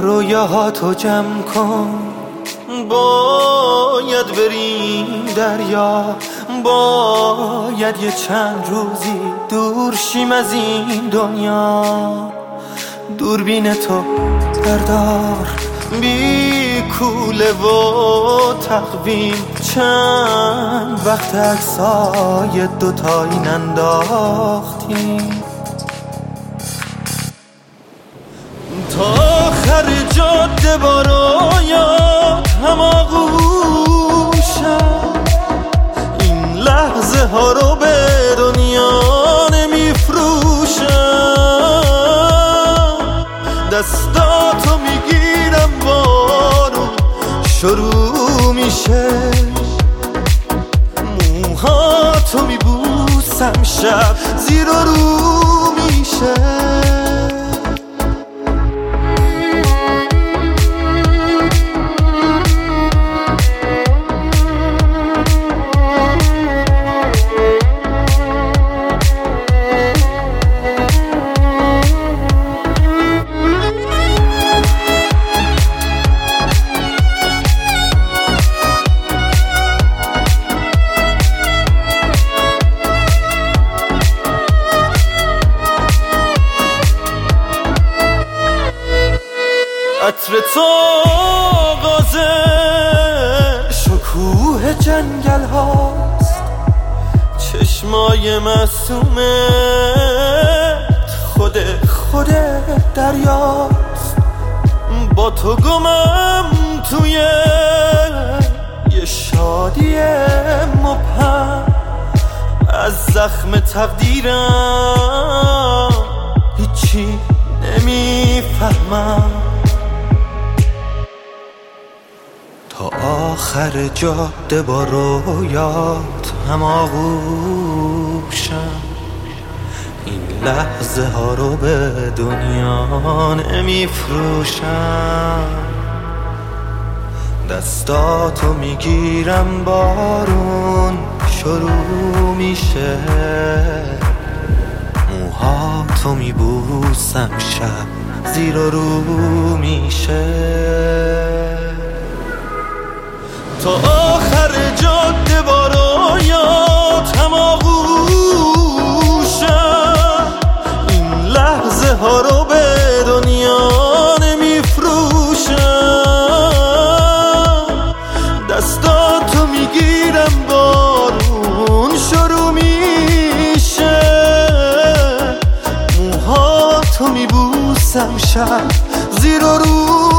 رویاهاتو جمع کن، باید بریم دریا، باید یه چند روزی دور شیم از این دنیا. دوربین تو بردار، بی کوله و تقویم، چند وقت عکسای دوتایی ننداختیم. تا آخر جاده با رویات هماغوشم، این لحظه ها رو به دنیا نمیفروشم. دستاتو میگیرم بارون شروع میشه، موهاتو میبوسم شب زیر و رو میشه. عطر تو آغاز شکوه جنگل هاست، چشمای معصومت خود دریاست. با تو گمم توی یه شادی مبهم، از زخم تقدیرم هیچی نمیفهمم. تا آخر جاده با رویات هماغوشم، این لحظه ها رو به دنیا نمیفروشم. دستاتو میگیرم بارون شروع میشه، موهاتو میبوسم شب زیر و رو میشه. تا آخر جاده با رویات هماغوشم، این لحظه ها رو به دنیا نمیفروشم. دستاتو میگیرم بارون شروع میشه، موهاتو میبوسم شب زیر و رو